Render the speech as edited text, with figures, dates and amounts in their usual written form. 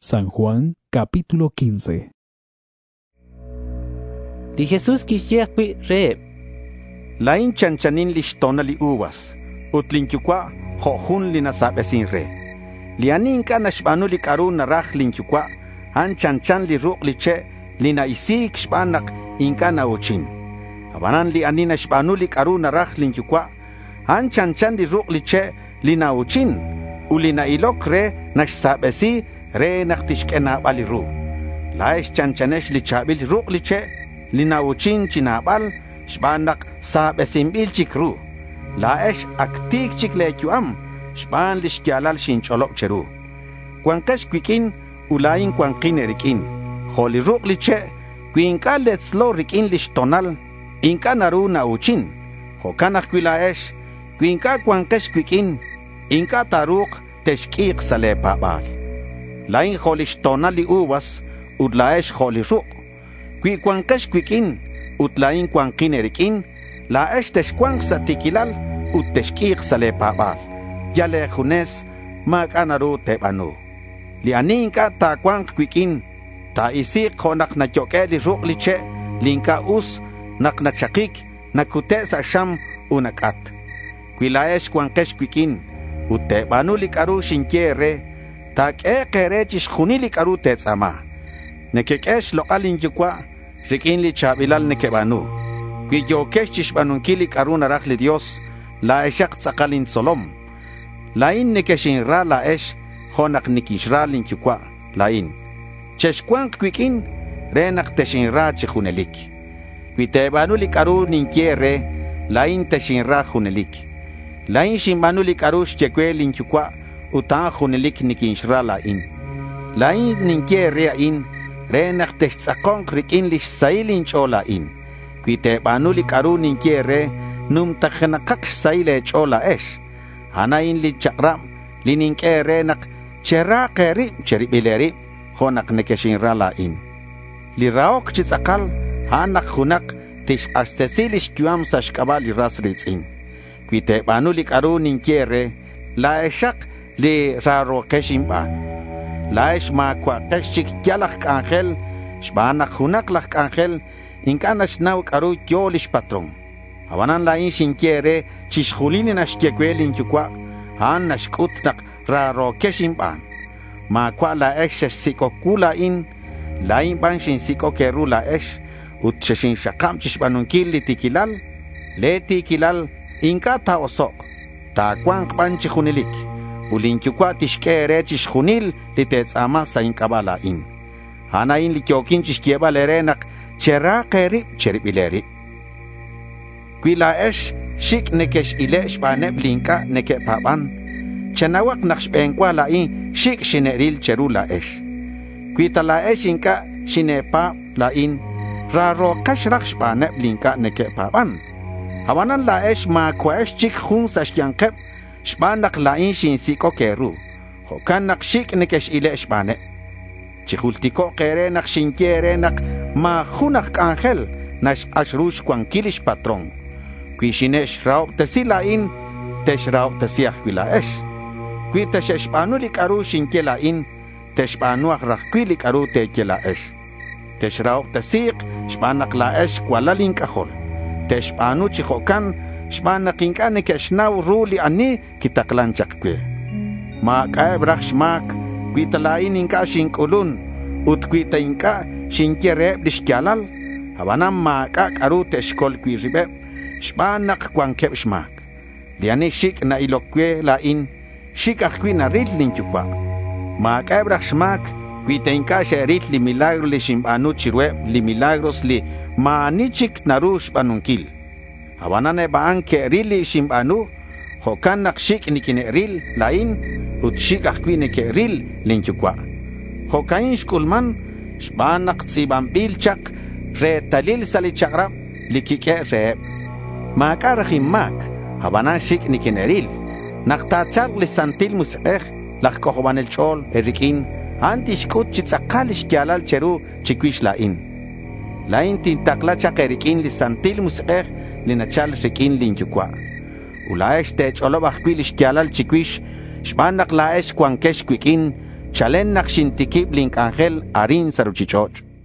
San Juan, capítulo 15. Di Jesús quixyehpi re. Lain chanchanin lishtona li uvas. Utlinchukwa jojun li nasabesin re. Lianin ka nashbanu li karu naraj linchukwa. Han chanchan li ruq li che li na isik shbanak inka na uchin. Abanan li anin nashbanu li karu naraj linchukwa. Han chanchan li ruq li che li na uchin. Uli na ilok re nashsabesi re naktishkena baliru. Laish chanchanesh li chabil ruq li che li na uchin chinabal shbanak sabesin bil chikru. Laish aktik chikle chuam shban li shkialal shincholok cheru. Kwankash kwikin ulayin kwankin erikin. Holi ruq li che kwinka letslo rikin li shtonal inka naru na uchin. Hokanak kwilaesh kwinka kwankash kwikin inka taruk teshkik sale babal. Lain holi shtonal li uvas udlaesh holi ruq. Kwi kwankash kwikin utlain kwankin erikin laesh teshkwank satikilal ut teshkik sale babal. Yale junes makanaru tebanu. Li aninka ta kwank kwikin ta isik honak na choke li ruq li che linka us nak na chakik nakute sa sham unakat. Kwilaesh kwankesh kwikin utebanu li karu shinkere ta kere chishkhuni li karu tetsama. Nekekesh lokalin yukwa rikin li chabilal nekebanu. Kwi yokesh chishbanunki li karu naraj li Dios la eshak tsakalin solom. Lain nekeshin ra la esh honak nikishra lin yukwa lain. Cheshkwank kwikin renak teshin ra chihunelik. Kwi tebanu li karu ninkiere lain teshin ra hunelik. Lain shimbanu li karu shchekwe lin yukwa utan hunelik nikinshra lain. Lain ninkiere in renak teshtzakon rikin lish sailin chola in. Kwi tebanu li karu ninkiere num takhenakak saile chola esh. Hanain li chakram li ninkiere nak chera keri cheribileri honak nekeshin ralain. Li raok chitzakal hanak hunak tish astesilish kyuam sashkabal li rasritzin. Kwi tebanu li karu ninkiere la eshak li rarokeshin ban. Laish ma kwa keshik yalak angel shbanak hunak lak angel inkanash naw karu yolish patron. Hawanan lain shinkiere chishkhulini nashkekwelin chukwa han nashkutnak rarokeshin ban. Ma kwa la esh sikokula in lain ban shin sikokeru la esh utcheshin shakam chishbanunkil li tikilal le tikilal inka ta osok ta kwank ban chihunilik. Ulinchukwa tishkere chishkhunil li tetsama sa inkabala in. Hanain li kyokin chishkiebalerenak chera keri cheribileri. Kwila esh shik nekesh ilesh baneb linka neke paban. Chanawak nakshbenkwa la in shik shineril cherula esh. Kwita la esh inka shinepa la in raro kashrak baneb linka neke paban. Hawanan la esh ma kwa esh chik hun sa shyankep shbanak lain shin siko keru. Hokan nak shik nekesh ile shbane. Chihultiko kere nak shinkere nak ma hunak angel nash ashrush kwankilish patron. Kwi shinesh raub tasi lain tesh raub tasiah kwila esh. Kwi tesh shbanu li karu shinke lain tesh banu akrakwi li karu teke la esh. Tesh raub tasik shbanak la esh kwalalin kahol. Tesh banu chihokan shbanak inka nekeshnaw ruli ani kitaklan chakwe. Ma kae brak shmak kwita lain inka shinkulun ut kwita inka shinkere bishkyalal habanam ma ka karu teshkol kwi ribe shbanak kwankep shmak. Diani shik na ilokwe lain shik akwi na ritlin chukwa. Ma kae brak shmak kwita inka sherit li milagro li shimbanu chirwe li milagros li ma anichik naru shbanunkil. Hawanane baan ke rili shimbanu hokan nak shik nikine ril lain ut shik akwi nike ril linchukwa. Hokain shkulman shbanak tsibambil chak re talil sali chakra likike re. Makarahim mak hawanan shik nikine ril. Naktachak li santil musekh lak kohoban el chol erikin antishkut chitzakalish kyalal cheru chikwish lain. Lain tintakla chak erikin li santil musekh linachal rikin linchukwa. Ulaesh tech olobach kwilish kyalal chikwish shbanak laesh kwankesh kwikin chalen nak xintikib link ángel arin saruchichoch.